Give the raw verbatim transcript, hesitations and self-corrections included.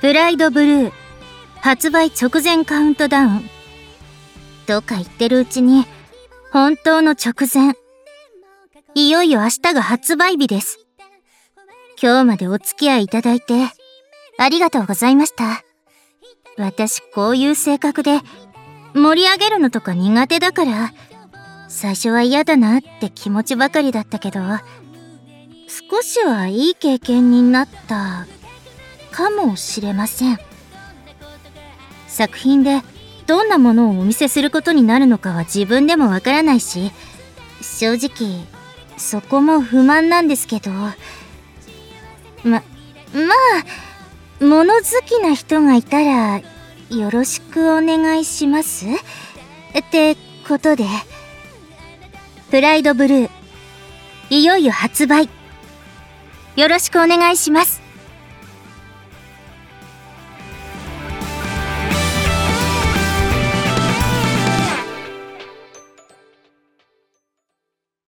プライドブルー発売直前カウントダウンとか言ってるうちに本当の直前、いよいよ明日が発売日です。今日までお付き合いいただいてありがとうございました。私こういう性格で盛り上げるのとか苦手だから最初は嫌だなって気持ちばかりだったけど、少しはいい経験になったかもしれません。作品でどんなものをお見せすることになるのかは自分でもわからないし、正直そこも不満なんですけど、ま、まあ物好きな人がいたらよろしくお願いしますってことで、プライドブルーいよいよ発売よろしくお願いします。